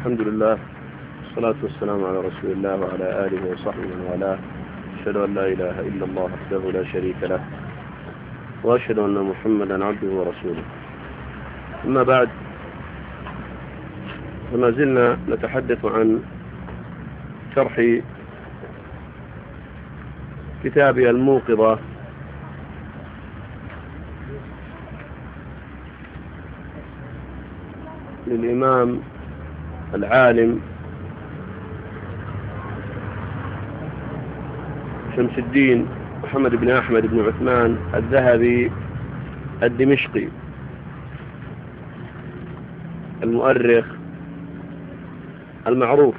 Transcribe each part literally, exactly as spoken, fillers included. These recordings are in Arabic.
الحمد لله والصلاة والسلام على رسول الله وعلى آله وصحبه ومن والاه. أشهد أن لا إله إلا الله وحده لا شريك له، وأشهد أن محمدا عبده ورسوله. أما بعد، فما زلنا نتحدث عن شرح كتاب الموقظة للإمام العالم شمس الدين محمد بن أحمد بن عثمان الذهبي الدمشقي المؤرخ المعروف.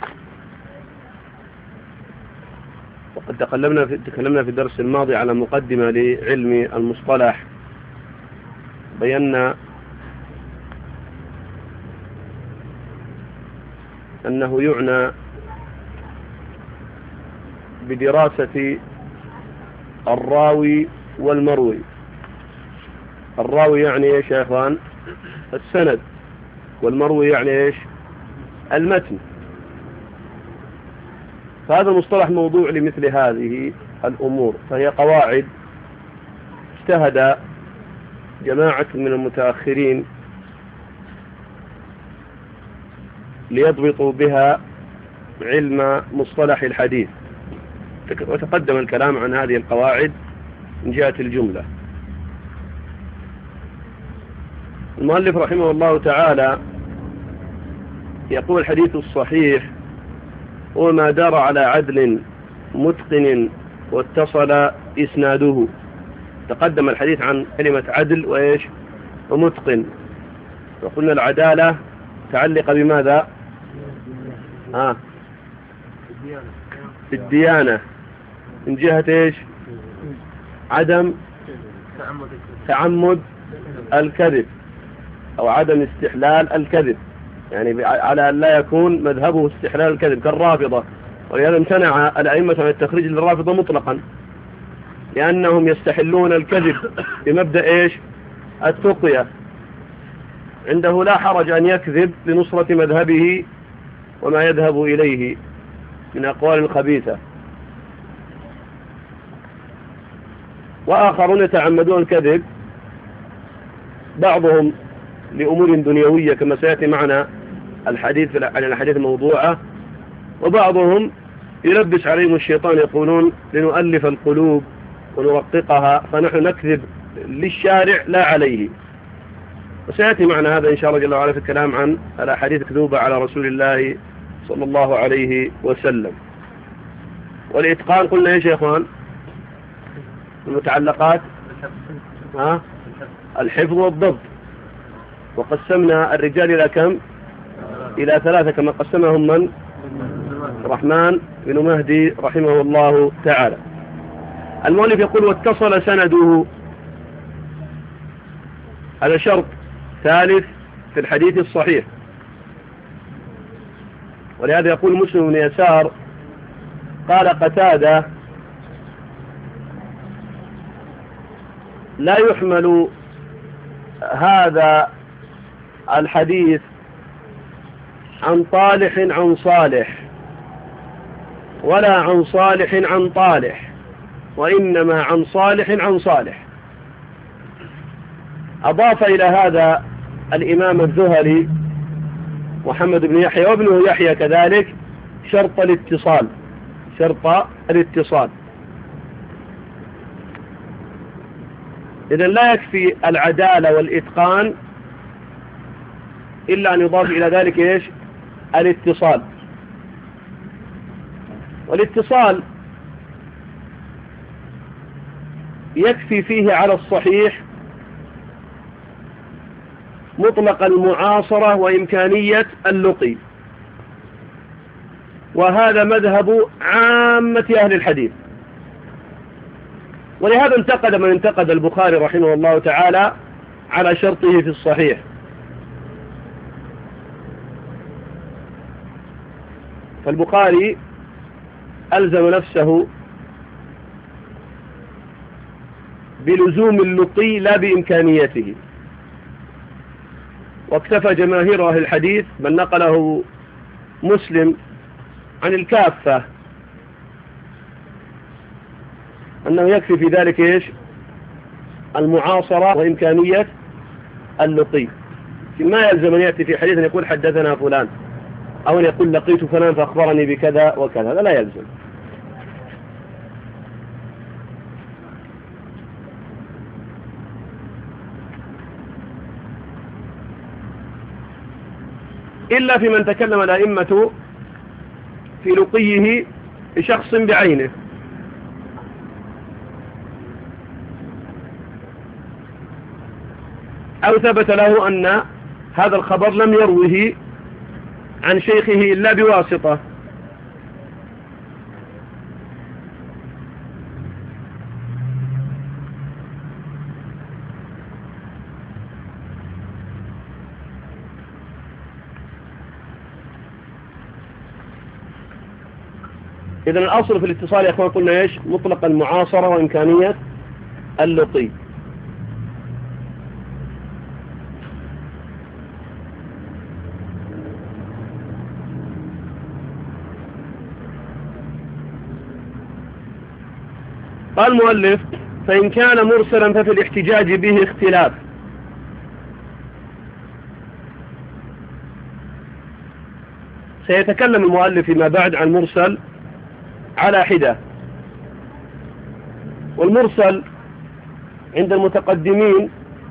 وقد تكلمنا في تكلمنا في الدرس الماضي على مقدمة لعلم المصطلح، بينا أنه يعنى بدراسة الراوي والمروي. الراوي يعني ايش يا اخوان؟ السند. والمروي يعني ايش؟ المتن. فهذا المصطلح موضوع لمثل هذه الأمور، فهي قواعد اجتهد جماعة من المتأخرين ليضبطوا بها علم مصطلح الحديث، وتقدم الكلام عن هذه القواعد من جهة الجملة. المؤلف رحمه الله تعالى يقول: الحديث الصحيح هو ما دار على عدل متقن واتصل إسناده. تقدم الحديث عن كلمة عدل وإيش ومتقن، وقلنا العدالة تعلق بماذا؟ آه. بالديانة، من جهة إيش؟ عدم تعمد الكذب أو عدم استحلال الكذب، يعني على أن لا يكون مذهبه استحلال الكذب كالرافضة. ولهذا امتنع الأئمة من التخريج للرافضة مطلقا، لأنهم يستحلون الكذب بمبدأ إيش؟ التقية. عنده لا حرج أن يكذب لنصرة مذهبه وما يذهب إليه من أقوال خبيثة. وآخرون يتعمدون الكذب، بعضهم لأمور دنيوية كما سيأتي معنا الحديث عن الحديث الموضوعة، وبعضهم يلبس عليهم الشيطان، يقولون لنؤلف القلوب ونرققها، فنحن نكذب للشارع لا عليه. وسيأتي معنا هذا إن شاء الله جل وعلا في الكلام عن الأحاديث الكذوبة على رسول الله صلى الله عليه وسلم. والإتقان قلنا إيش يا إخوان؟ المتعلقات ها؟ الحفظ والضبط. وقسمنا الرجال إلى كم؟ إلى ثلاثة، كما قسمهم من؟ الرحمن بن مهدي رحمه الله تعالى. المؤلف يقول: واتصل سنده. هذا شرط ثالث في الحديث الصحيح. ولهذا يقول مسلم بن يسار: قال قتادة: لا يحمل هذا الحديث عن طالح عن صالح، ولا عن صالح عن طالح، وإنما عن صالح عن صالح. أضاف إلى هذا الإمام الذهلي محمد بن يحيى وابنه يحيى كذلك شرط الاتصال، شرط الاتصال. إذن لا يكفي العدالة والإتقان إلا أن يضاف إلى ذلك إيش؟ الاتصال. والاتصال يكفي فيه على الصحيح مطلق المعاصرة وإمكانية اللقي، وهذا مذهب عامة أهل الحديث. ولهذا انتقد من انتقد البخاري رحمه الله تعالى على شرطه في الصحيح. فالبخاري ألزم نفسه بلزوم اللقي لا بإمكانيته، واكتفى جماهير أهل الحديث من نقله مسلم عن الكافة أنه يكفي في ذلك إيش؟ المعاصرة وإمكانية اللقي. ما يلزم أن يأتي في حديث أن يقول حدثنا فلان أو أن يقول لقيت فلان فأخبرني بكذا وكذا، هذا لا يلزم. إلا في من تكلم الأئمة في لقيه بشخص بعينه، أو ثبت له أن هذا الخبر لم يروه عن شيخه إلا بواسطة. إذن الأصل في الاتصال يا أخوان قلنا إيش؟ مطلق المعاصرة وإمكانية اللقي. قال المؤلف: فإن كان مرسلا ففي الاحتجاج به اختلاف. سيتكلم المؤلف فيما بعد عن مرسل على حدة. والمرسل عند المتقدمين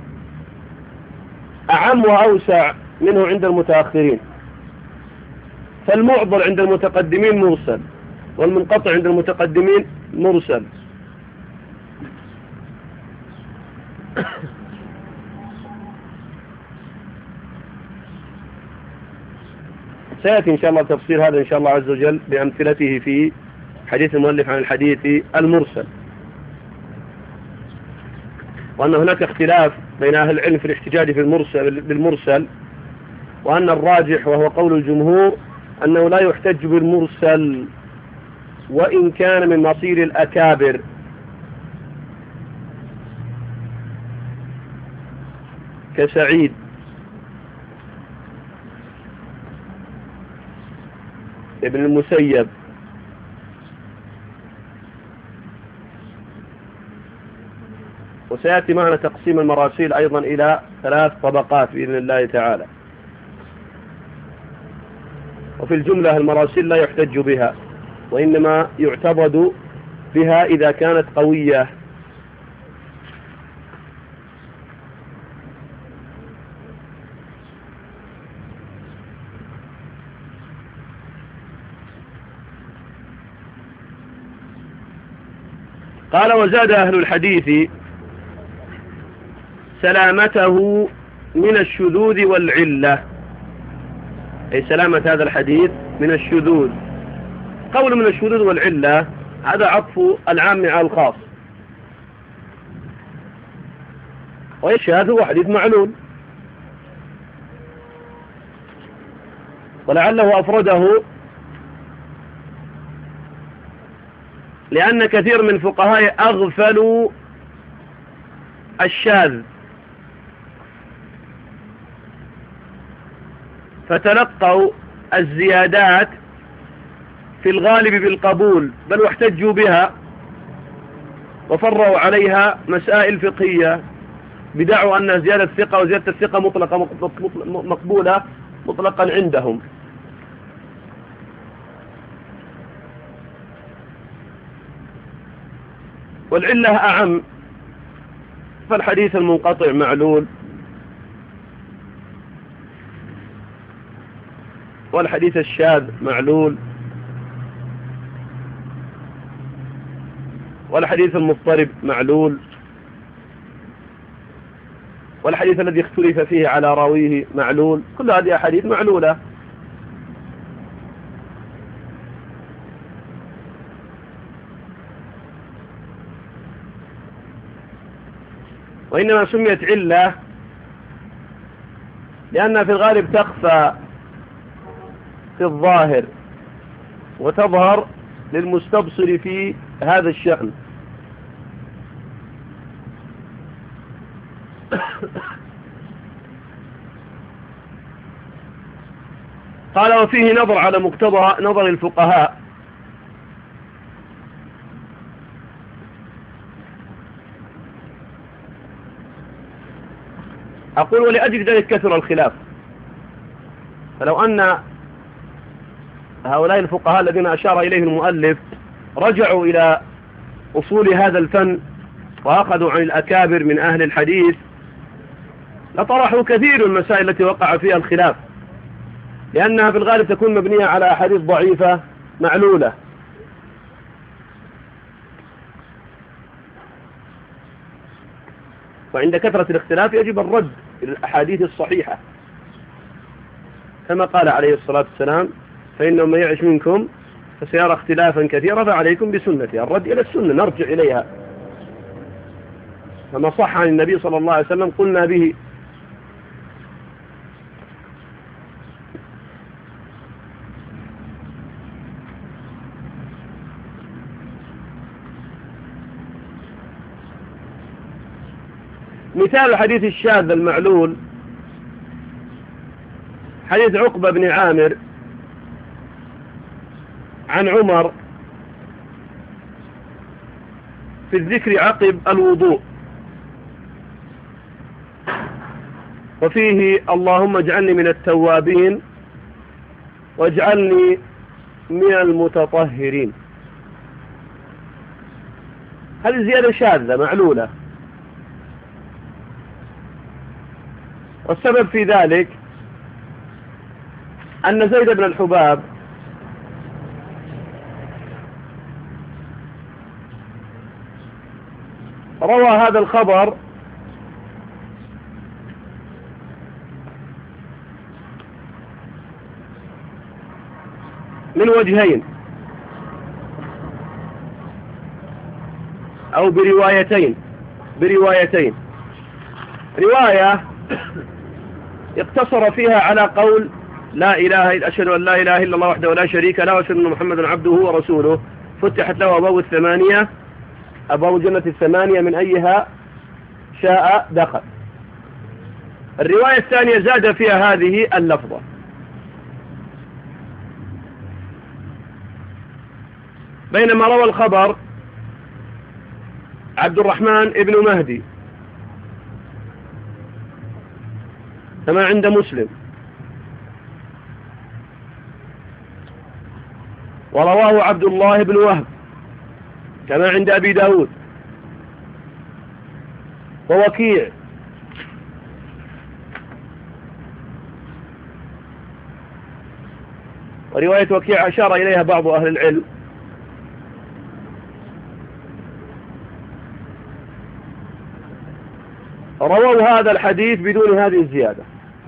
أعم وأوسع منه عند المتأخرين. فالمعضل عند المتقدمين مرسل، والمنقطع عند المتقدمين مرسل. سيأتي إن شاء الله تفسير هذا إن شاء الله عز وجل بأمثلته في حديث المؤلف عن الحديث المرسل، وأن هناك اختلاف بين أهل العلم في الاحتجاج في المرسل بالمرسل، وأن الراجح وهو قول الجمهور أنه لا يحتج بالمرسل وإن كان من مصير الأكابر، كسعيد ابن المسيب وسيأتي معنا تقسيم المراسيل أيضا إلى ثلاث طبقات بإذن الله تعالى. وفي الجملة المراسيل لا يحتج بها، وإنما يعتبد بها إذا كانت قوية. قال: وزاد أهل الحديث سلامته من الشذوذ والعلة، أي سلامة هذا الحديث من الشذوذ. قول من الشذوذ والعلة هذا عطف العام على الخاص، والشاذ هو حديث معلول، ولعله أفرده لأن كثير من فقهاء أغفلوا الشاذ، فتلقوا الزيادات في الغالب بالقبول، بل واحتجوا بها وفروا عليها مسائل فقهية بدعوا أن زيادة الثقة وزيادة الثقة مطلقة مقبولة مطلقا عندهم. والعلة أعم، فالحديث المنقطع معلول، والحديث الشاذ معلول، والحديث المضطرب معلول، والحديث الذي اختلف فيه على راويه معلول. كل هذه أحاديث معلولة. وإنما سميت علة لأنها في الغالب تخفى في الظاهر وتظهر للمستبصر في هذا الشأن. قال وفيه نظر على مقتضى نظر الفقهاء أقول ولأجل ذلك كثر الخلاف. فلو أن هؤلاء الفقهاء الذين أشار إليهم المؤلف رجعوا إلى أصول هذا الفن وأخذوا عن الأكابر من أهل الحديث لطرحوا كثير من المسائل التي وقع فيها الخلاف، لأنها في الغالب تكون مبنية على أحاديث ضعيفة معلولة. وعند كثرة الاختلاف يجب الرد إلى الأحاديث الصحيحة، كما قال عليه الصلاة والسلام فإنه من يعش منكم فسيرى اختلافا كثيرا فعليكم بسنتي. الرد إلى السنة، نرجع إليها، فما صح عن النبي صلى الله عليه وسلم قلنا به. مثال الحديث الشاذ المعلول حديث عقبة بن عامر عن عمر في الذكر عقب الوضوء، وفيه اللهم اجعلني من التوابين واجعلني من المتطهرين. هذه زيادة شاذة معلولة، والسبب في ذلك أن زيد بن الحباب روى هذا الخبر من وجهين أو بروايتين بروايتين رواية اقتصر فيها على قول لا إله إلا أشهد أن لا إله إلا الله وحده لا شريك له وأشهد أن محمدا عبده ورسوله، فتحت له أبواب الثمانية أبواب الجنة الثمانية من أيها شاء دخل. الرواية الثانية زاد فيها هذه اللفظة، بينما روى الخبر عبد الرحمن ابن مهدي كما عند مسلم، ورواه عبد الله بن وهب كما عند أبي داود، ووكيع ورواية وكيع أشار إليها بعض أهل العلم، رووا هذا الحديث بدون هذه الزيادة.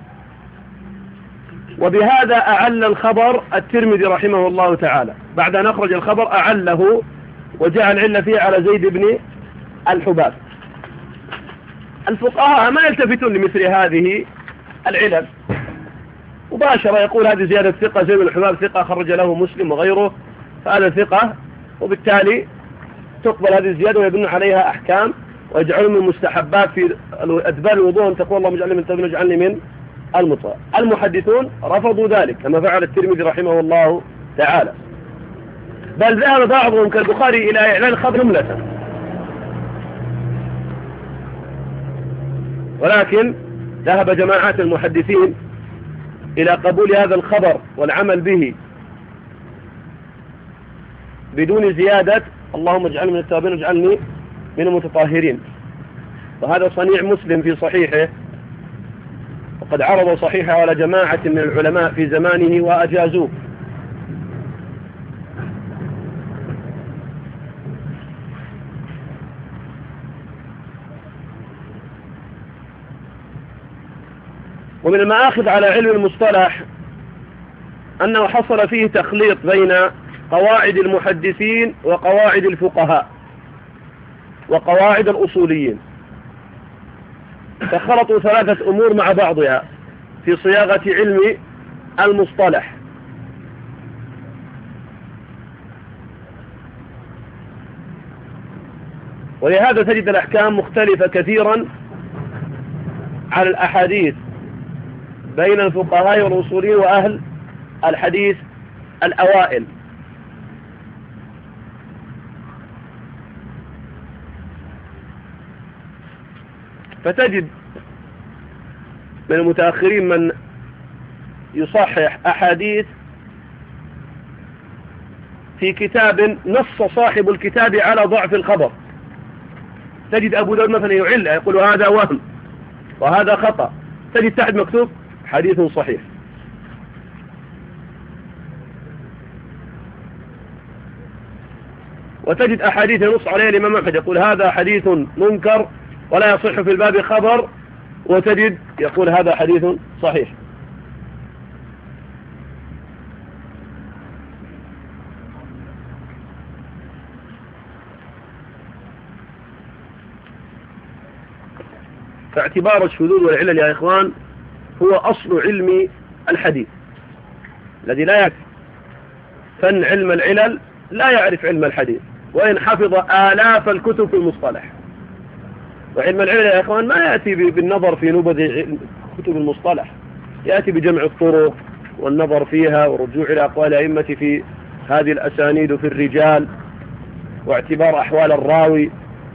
وبهذا أعل الخبر الترمذي رحمه الله تعالى، بعد أن أخرج الخبر أعله وجعل العلة فيه على زيد بن الحباب. الفقهاء ما يلتفتون لمثل هذه العلل، مباشرة يقول هذه زيادة ثقة، زيد بن الحباب ثقة خرج له مسلم وغيره فهذا ثقة، وبالتالي تقبل هذه الزيادة ويبنون عليها أحكام ويجعلون من مستحبات في أدبار الوضوء أن تقول اللهم اجعلني من التوابين واجعلني من المطهرين. المحدثون رفضوا ذلك كما فعل الترمذي رحمه الله تعالى، بل ذهب بعضهم كالبخاري إلى إعلان الخبر جملة، ولكن ذهب جماعات المحدثين إلى قبول هذا الخبر والعمل به بدون زيادة اللهم اجعلني من التوابين واجعلني من المتطهرين. وهذا صنيع مسلم في صحيحه، وقد عرض صحيحه على جماعة من العلماء في زمانه وأجازوه. ومن المآخذ على علم المصطلح أنه حصل فيه تخليط بين قواعد المحدثين وقواعد الفقهاء وقواعد الأصوليين، فخلطوا ثلاثة أمور مع بعضها في صياغة علم المصطلح. ولهذا تجد الأحكام مختلفة كثيرا على الأحاديث بين الفقهاء والأصوليين وأهل الحديث الأوائل. فتجد من المتأخرين من يصحح أحاديث في كتاب نص صاحب الكتاب على ضعف الخبر. تجد أبو داود مثلا يعل يقول هذا وهم وهذا خطأ، تجد تحت مكتوب حديث صحيح. وتجد أحاديث ينص عليها الإمام أحمد يقول هذا حديث منكر ولا يصح في الباب خبر، وتجد يقول هذا حديث صحيح. فاعتبار الشذوذ والعلل يا إخوان هو أصل علم الحديث الذي لا يعرف فن علم العلل لا يعرف علم الحديث، وإن حفظ آلاف الكتب في المصطلح. وعلم العلل يا إخوان ما يأتي بالنظر في نبذ كتب المصطلح، يأتي بجمع الطرق والنظر فيها والرجوع إلى أقوال الأئمة في هذه الأسانيد في الرجال واعتبار أحوال الراوي.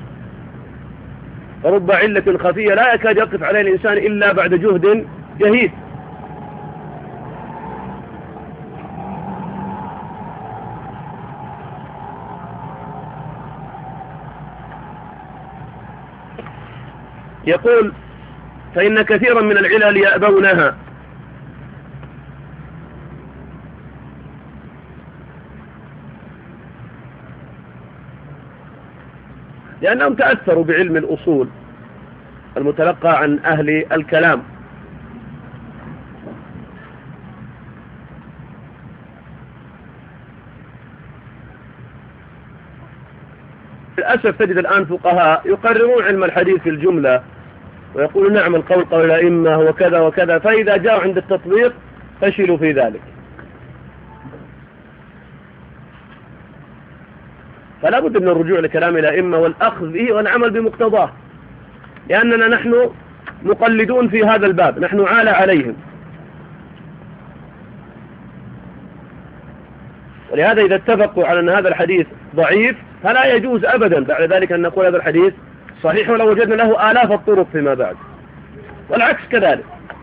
فرب علة خفية لا يكاد يقف عليه الإنسان إلا بعد جهد جهيد. يقول فإن كثيرا من العلل يأبونها لأنهم تأثروا بعلم الأصول المتلقى عن أهل الكلام. للأسف تجد الآن فقهاء يقررون علم الحديث في الجملة ويقولون نعم القول قول الأئمة وكذا وكذا، فإذا جاءوا عند التطبيق فشلوا في ذلك. فلا بد من الرجوع لكلام الأئمة والأخذ به والعمل بمقتضاه، لأننا نحن مقلدون في هذا الباب، نحن عالى عليهم. ولهذا إذا اتفقوا على أن هذا الحديث ضعيف فلا يجوز أبدا بعد ذلك أن نقول هذا الحديث صحيح ولو وجدنا له آلاف الطرق فيما بعد، والعكس كذلك.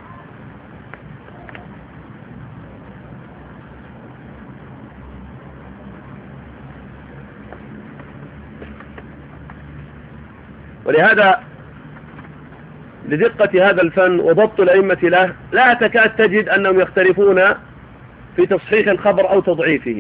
ولهذا لدقة هذا الفن وضبط الأئمة له لا تكاد تجد أنهم يختلفون في تصحيح الخبر أو تضعيفه،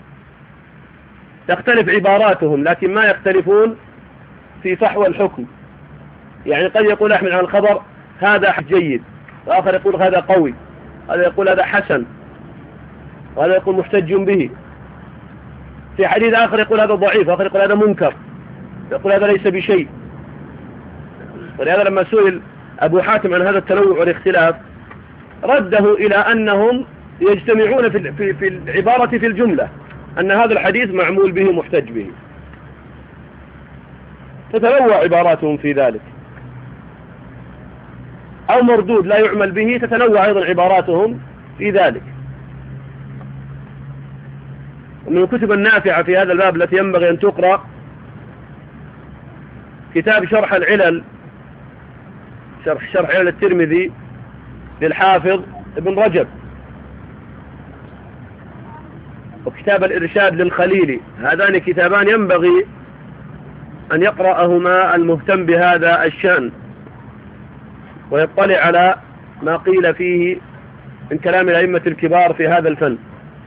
تختلف عباراتهم لكن ما يختلفون في فحوى الحكم. يعني قد يقول أحمد عن الخبر هذا جيد، وآخر يقول هذا قوي، هذا يقول هذا حسن، وهذا يقول محتج به. في حديث آخر يقول هذا ضعيف، وآخر يقول هذا منكر، يقول هذا ليس بشيء. ولهذا لما سئل أبو حاتم عن هذا التنوع والاختلاف رده إلى أنهم يجتمعون في في في العبارة في الجملة أن هذا الحديث معمول به محتج به، تتنوع عباراتهم في ذلك. أو مردود لا يعمل به، تتنوع أيضا عباراتهم في ذلك. ومن الكتب النافعة في هذا الباب التي ينبغي أن تقرأ كتاب شرح العلل، شرح شرح علل الترمذي للحافظ ابن رجب، وكتاب الإرشاد للخليلي. هذان كتابان ينبغي أن يقرأهما المهتم بهذا الشأن ويطلع على ما قيل فيه من كلام الأئمة الكبار في هذا الفن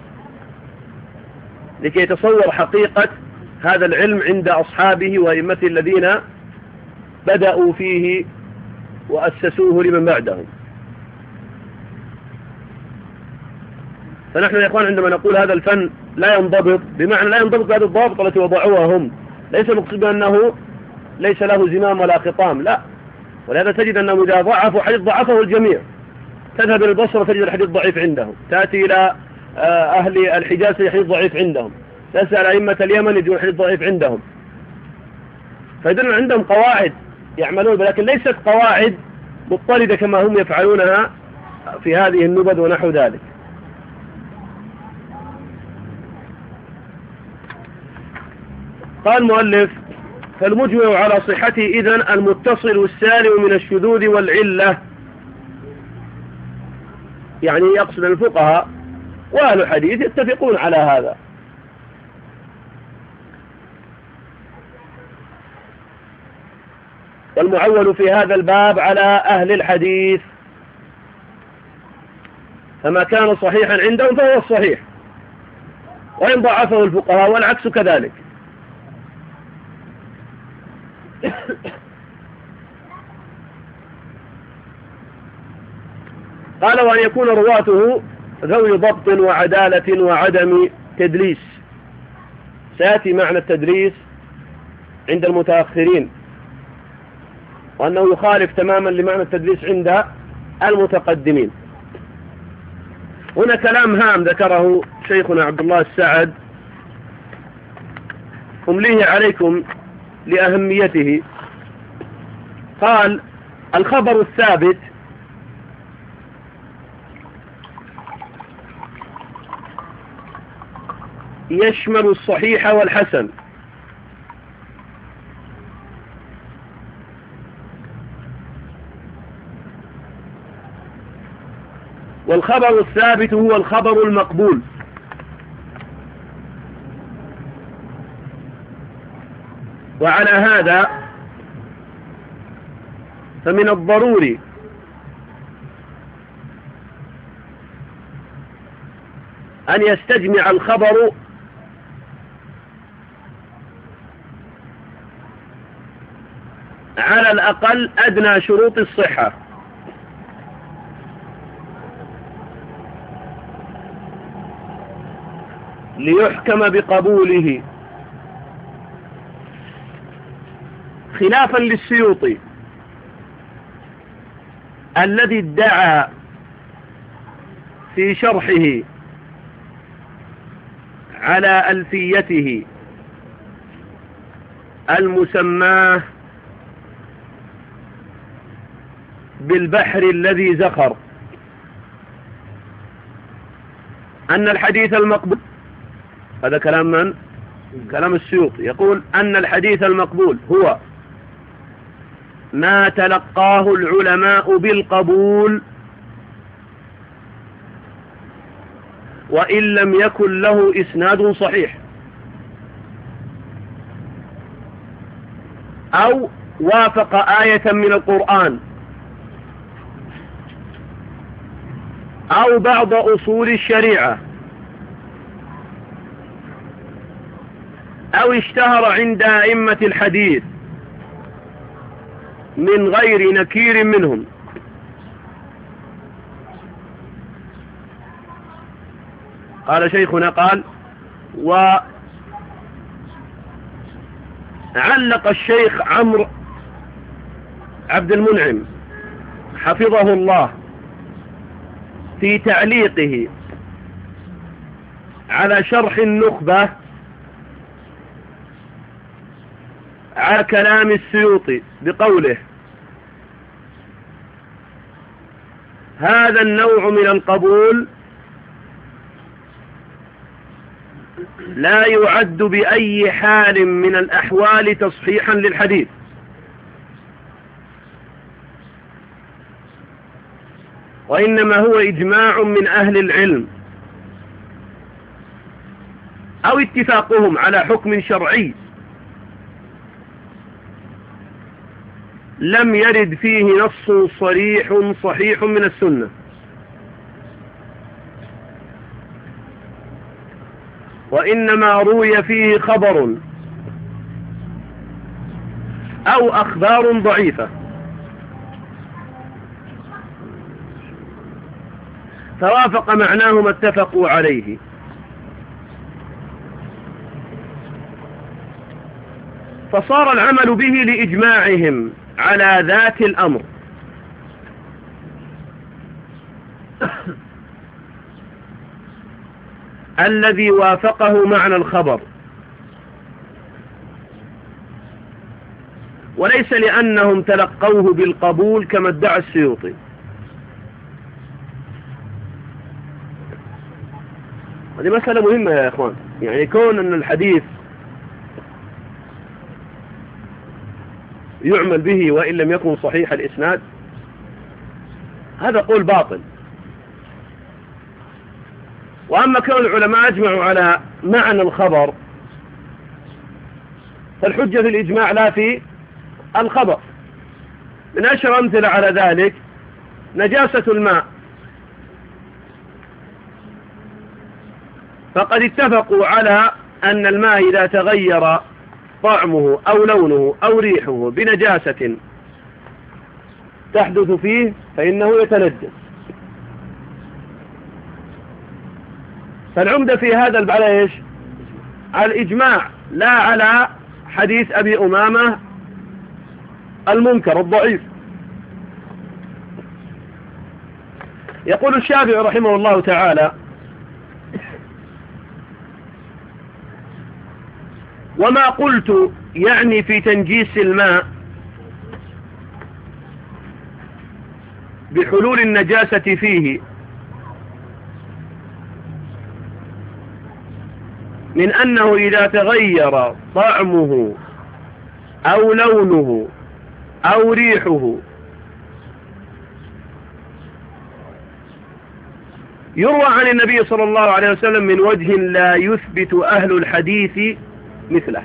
لكي يتصور حقيقة هذا العلم عند أصحابه وأئمته الذين بدأوا فيه وأسسوه لمن بعدهم. فنحن يا إخوان عندما نقول هذا الفن لا ينضبط، بمعنى لا ينضبط بهذه الضوابط التي وضعوها هم، ليس مقصود أنه ليس له زمام ولا خطام، لا. ولهذا تجد أنهم إذا ضعفوا حديث ضعفه الجميع. تذهب إلى البصرة تجد الحديث ضعيف عندهم، تأتي إلى أهل الحجاز تجد الحديث ضعيف عندهم، تسأل أئمة اليمن يجدون الحديث ضعيف عندهم. فإذن عندهم قواعد يعملون، ولكن ليست قواعد مضطردة كما هم يفعلونها في هذه النبذ ونحو ذلك. قال المؤلف: فالمجمع على صحته إذن المتصل السالم من الشذوذ والعلة، يعني يقصد الفقهاء وأهل الحديث يتفقون على هذا. والمعول في هذا الباب على أهل الحديث، فما كان صحيحا عندهم فهو الصحيح، وإن ضعفه الفقهاء والعكس كذلك. قال: وأن يكون رواته ذوي ضبط وعدالة وعدم تدليس. سيأتي معنى التدليس عند المتأخرين، وأنه يخالف تماما لمعنى التدليس عند المتقدمين. هنا كلام هام ذكره شيخنا عبد الله السعد، أمليه عليكم لأهميته. قال: الخبر الثابت يشمل الصحيح والحسن، والخبر الثابت هو الخبر المقبول. وعلى هذا فمن الضروري أن يستجمع الخبر على الأقل أدنى شروط الصحة، ليحكم بقبوله، خلافا للسيوطي الذي ادعى في شرحه على ألفيته المسماه بالبحر الذي زخر أن الحديث المقبول، هذا كلام من؟ كلام السيوطي، يقول أن الحديث المقبول هو ما تلقاه العلماء بالقبول وإن لم يكن له إسناد صحيح، أو وافق آية من القرآن، أو بعض أصول الشريعة، أو اشتهر عند أئمة الحديث من غير نكير منهم. قال شيخنا: قال: وعلق الشيخ عمرو عبد المنعم حفظه الله في تعليقه على شرح النخبة على كلام السيوطي بقوله: هذا النوع من القبول لا يعد بأي حال من الأحوال تصحيحا للحديث، وإنما هو إجماع من أهل العلم أو اتفاقهم على حكم شرعي لم يرد فيه نص صريح صحيح من السنة، وإنما روي فيه خبر أو أخبار ضعيفة، فوافق معناه ما اتفقوا عليه، فصار العمل به لإجماعهم على ذات الأمر. الذي وافقه معنى الخبر، وليس لأنهم تلقوه بالقبول كما ادعى السيوطي. هذه مسألة مهمة يا إخوان، يعني كون أن الحديث يعمل به وإن لم يكن صحيح الإسناد؟ هذا قول باطل. وأما كون العلماء أجمعوا على معنى الخبر فالحجة في الإجماع لا في الخبر. من أشهر أمثلة على ذلك نجاسة الماء، فقد اتفقوا على أن الماء إذا تغير طعمه أو لونه أو ريحه بنجاسة تحدث فيه فإنه يتنجس. فالعمدة في هذا على إيش؟ على الإجماع، لا على حديث أبي أمامة المنكر الضعيف. يقول الشافعي رحمه الله تعالى: وما قلت يعني في تنجيس الماء بحلول النجاسة فيه من أنه إذا تغير طعمه أو لونه أو ريحه يروى عن النبي صلى الله عليه وسلم من وجه لا يثبت أهل الحديث مثله.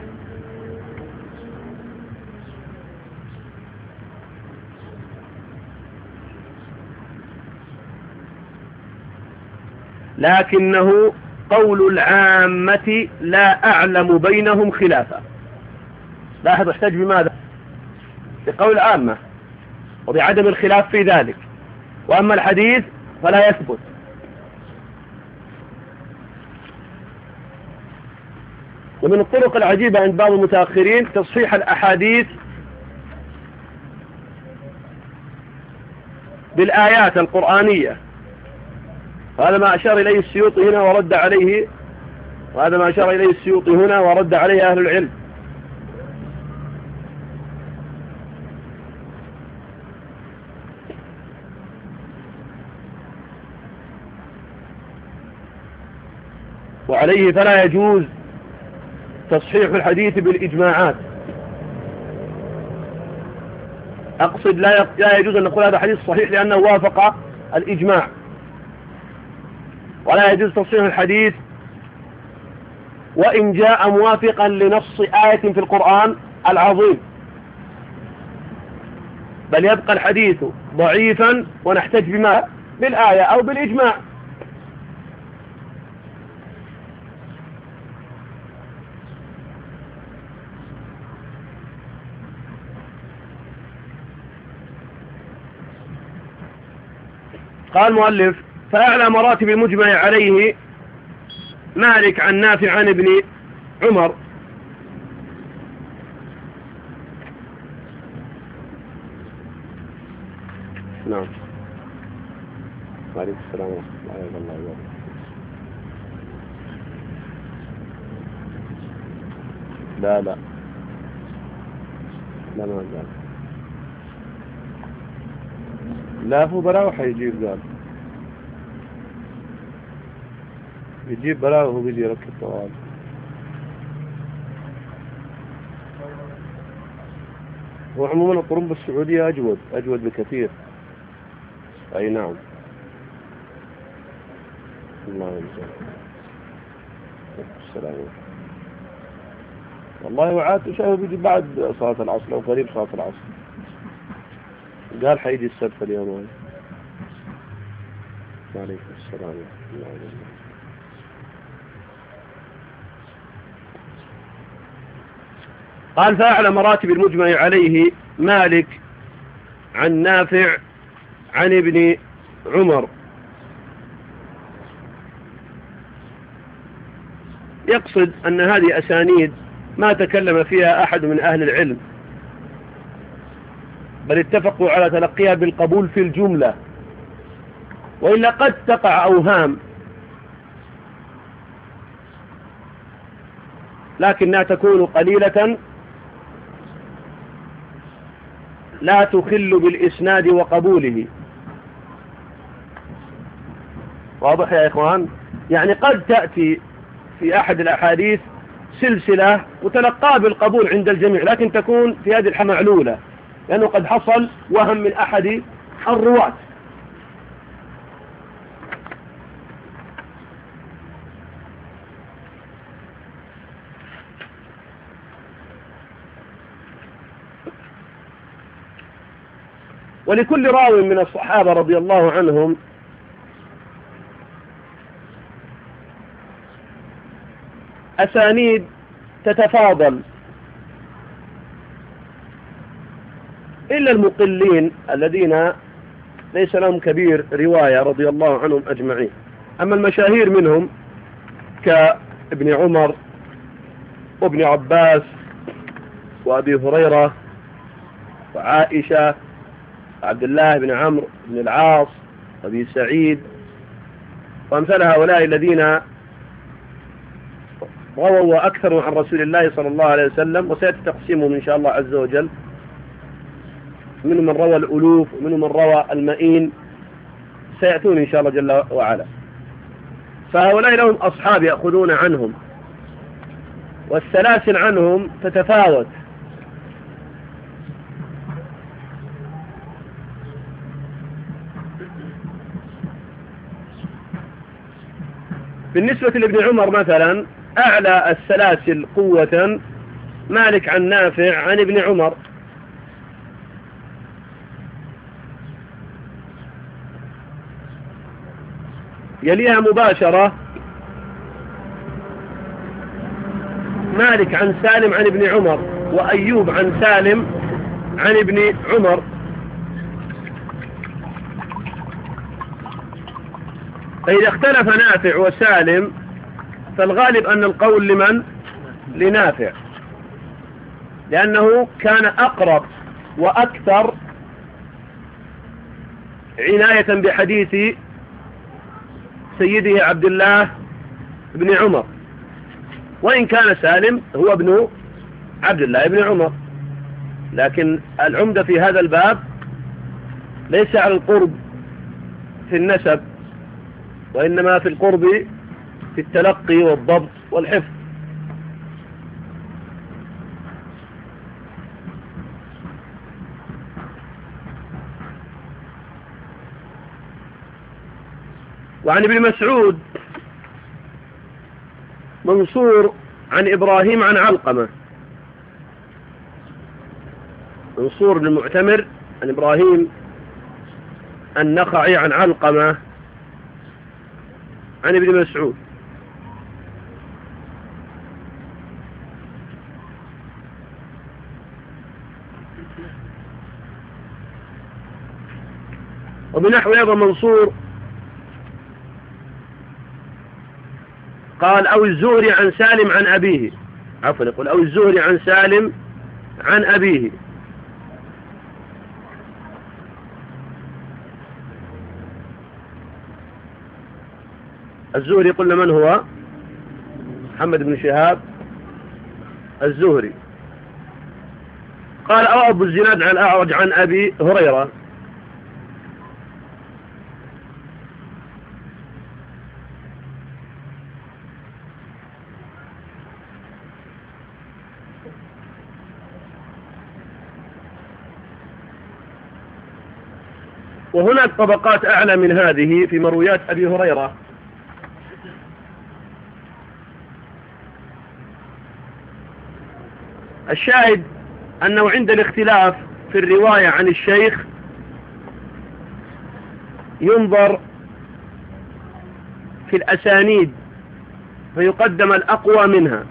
لكنه قول العامة لا أعلم بينهم خلافا. لاحظ احتج بماذا؟ بقول العامة وبعدم الخلاف في ذلك، وأما الحديث فلا يثبت. ومن الطرق العجيبة عند بعض المتأخرين تصحيح الأحاديث بالآيات القرآنية، وهذا ما أشار إليه السيوطي هنا ورد عليه وهذا ما أشار إليه السيوطي هنا ورد عليه أهل العلم. وعليه فلا يجوز تصحيح الحديث بالإجماعات. أقصد لا لا يجوز أن نقول هذا حديث صحيح لأنه وافق الإجماع، ولا يجوز تصحيح الحديث وإن جاء موافقا لنص آية في القرآن العظيم، بل يبقى الحديث ضعيفا ونحتج بما بالآية أو بالإجماع. قال المؤلف: فأعلى مراتب المجمع عليه مالك عن نافع عن ابن عمر. نعم. وعليكم السلام ورحمة الله وبركاته. لا لا لا ما زال. لا هو براو حيجيب قال يجيب براو وهو بيجي يركب طوال. هو عموما الطرمبة السعودية أجود أجود بكثير. أي نعم. الله يجزاك السلام. والله وعاد شايف بيجي بعد صلاة العصر أو قريب صلاة العصر. قال حيجي السبت اليوم. وعليكم السلام ورحمة الله وبركاته. قال: فأعلى مراتب المجمع عليه مالك عن نافع عن ابن عمر. يقصد أن هذه أسانيد ما تكلم فيها أحد من أهل العلم، بل اتفقوا على تلقيها بالقبول في الجملة، وإلا قد تقع أوهام لكنها تكون قليلة لا تخل بالإسناد وقبوله. واضح يا إخوان؟ يعني قد تأتي في أحد الأحاديث سلسلة وتلقاه بالقبول عند الجميع، لكن تكون في هذه الحالة معلولة، لأنه قد حصل وهم من أحد الرواة. ولكل راو من الصحابة رضي الله عنهم أسانيد تتفاضل، إلا المقلين الذين ليس لهم كبير رواية رضي الله عنهم أجمعين. أما المشاهير منهم كابن عمر وابن عباس وأبي هريرة وعائشة عبد الله بن عمرو بن العاص وابي سعيد وأمثال هؤلاء الذين رووا وأكثروا عن رسول الله صلى الله عليه وسلم، وسيأتي تقسيمهم إن شاء الله عز وجل، منهم من روى الألوف ومنهم من روى المئين، سيأتون إن شاء الله جل وعلا. فهؤلاء لهم أصحاب يأخذون عنهم، والسلاسل عنهم تتفاوت. بالنسبة لابن عمر مثلا أعلى السلاسل قوة مالك عن نافع عن ابن عمر، يليها مباشرة مالك عن سالم عن ابن عمر، وأيوب عن سالم عن ابن عمر. فإذا اختلف نافع وسالم فالغالب أن القول لمن؟ لنافع، لأنه كان أقرب وأكثر عناية بحديث سيده عبد الله بن عمر، وإن كان سالم هو ابن عبد الله بن عمر. لكن العمدة في هذا الباب ليس على القرب في النسب، وإنما في القرب في التلقي والضبط والحفظ. وعن ابن مسعود منصور عن إبراهيم عن علقمة، منصور بن المعتمر عن إبراهيم النخعي عن علقمة عن ابن مسعود. وبنحو أيضا منصور قال أو الزهري عن سالم عن أبيه، عفوا يقول أو الزهري عن سالم عن أبيه. الزهري قلنا من هو؟ محمد بن شهاب الزهري. قال أو أبو الزناد عن الأعرج عن أبي هريرة. وهناك طبقات أعلى من هذه في مرويات أبي هريرة. الشاهد أنه عند الاختلاف في الرواية عن الشيخ ينظر في الأسانيد فيقدم الأقوى منها.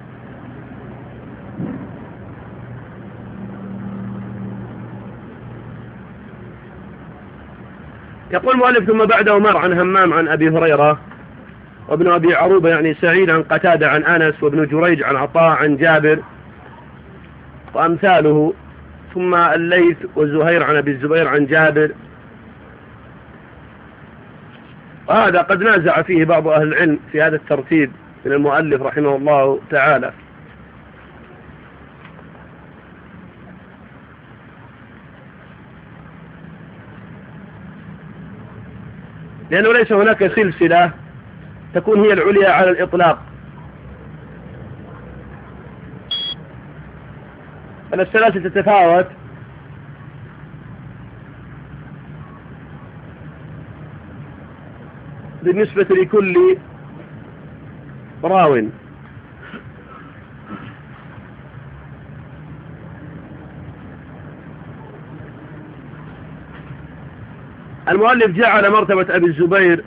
يقول المؤلف ثم بعده مر عن همام عن أبي هريرة وابن أبي عروبة يعني سعيد عن قتادة عن أنس وابن جريج عن عطاء عن جابر وأمثاله، ثم الليث وزهير عن أبي الزبير عن جابر. وهذا قد نازع فيه بعض أهل العلم في هذا الترتيب من المؤلف رحمه الله تعالى، لأنه ليس هناك سلسلة تكون هي العليا على الإطلاق، السلاسل تتفاوت بالنسبة لكل راو. المؤلف جعل مرتبة أبي الزبير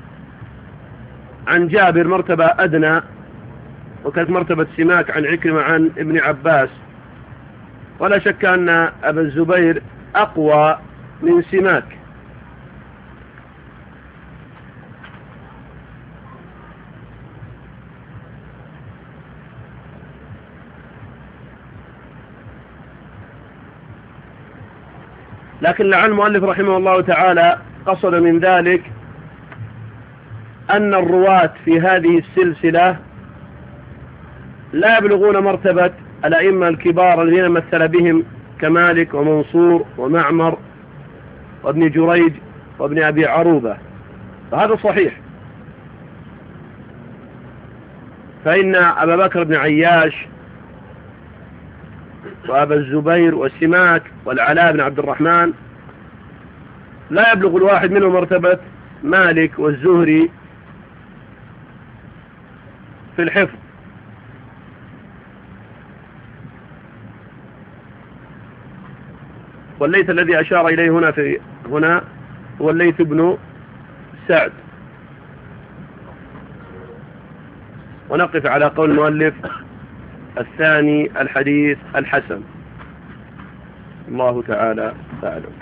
عن جابر مرتبة أدنى، وكانت مرتبة سماك عن عكرمة عن ابن عباس، ولا شك أن أبا الزبير أقوى من سماك. لكن لعل المؤلف رحمه الله تعالى قصد من ذلك أن الرواة في هذه السلسلة لا يبلغون مرتبة الأئمة الكبار الذين مثل بهم كمالك ومنصور ومعمر وابن جريج وابن أبي عروبة، فهذا صحيح. فإن أبا بكر بن عياش وأبا الزبير والسماك والعلاء بن عبد الرحمن لا يبلغ الواحد منهم مرتبة مالك والزهري في الحفظ. والليث الذي أشار إليه هنا في هنا هو الليث بن سعد. ونقف على قول المؤلف الثاني الحديث الحسن. الله تعالى أعلم.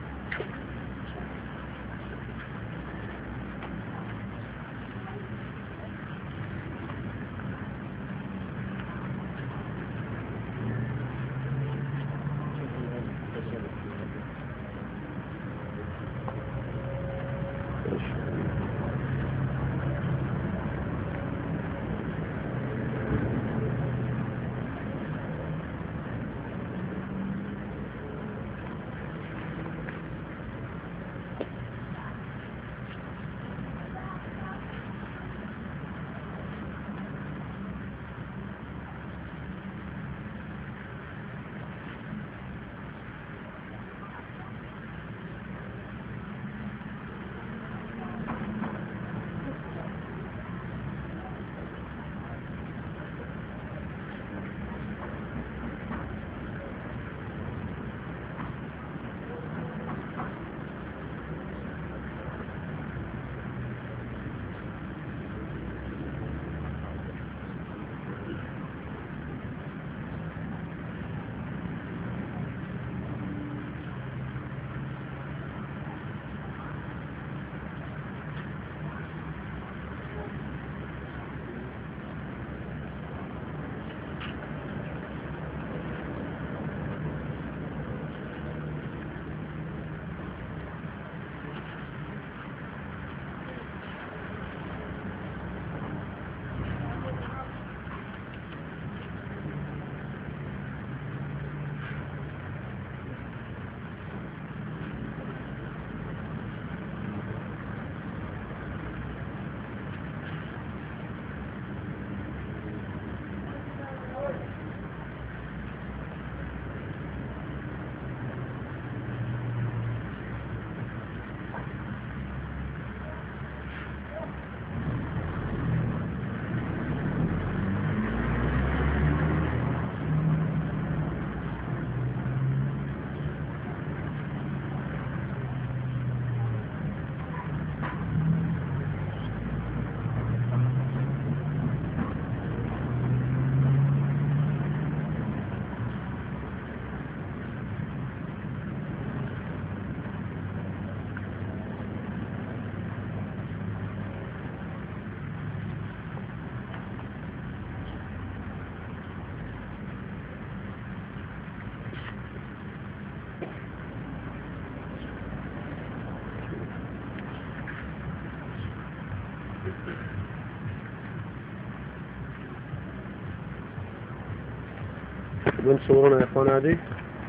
من صورنا يا اخوان هذه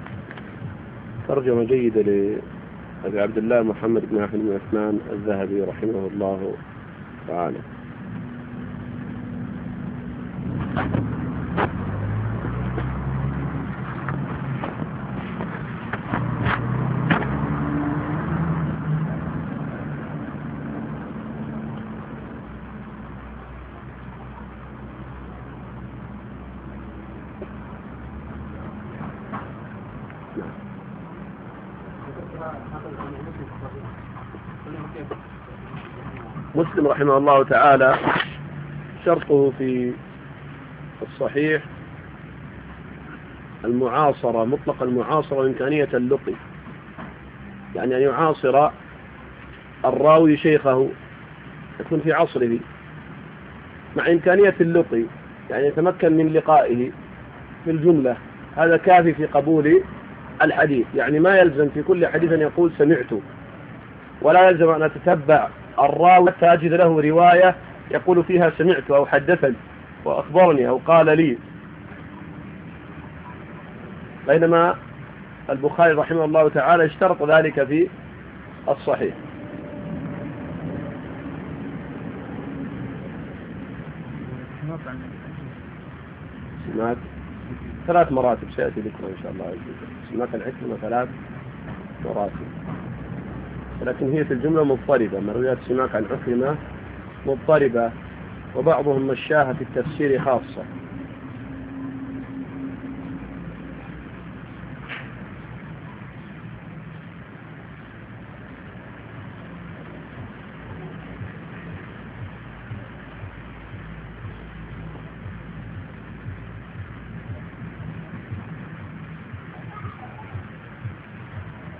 ترجمة جيدة لأبي عبد الله محمد بن أحمد بن عثمان الذهبي رحمه الله تعالى. مسلم رحمه الله تعالى شرطه في الصحيح المعاصرة، مطلق المعاصرة وإمكانية اللقي، يعني أن يعاصر الراوي شيخه، يكون في عصره مع إمكانية اللقي، يعني يتمكن من لقائه في الجملة. هذا كافي في قبول الحديث، يعني ما يلزم في كل حديث أن يقول سمعت، ولا يلزم أن أتتبع الراوي حتى أجد له رواية يقول فيها سمعت أو حدثني وأخبرني أو قال لي. بينما البخاري رحمه الله تعالى اشترط ذلك في الصحيح. سماك ثلاث مراتب سيأتي ذكرها إن شاء الله. سماك العكرمة ثلاث مراتب، ولكن هي في الجملة مضطربة. مرويات سماك عن عكرمة مضطربة، وبعضهم مشاها في التفسير خاصة.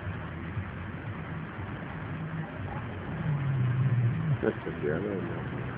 نكتب يعني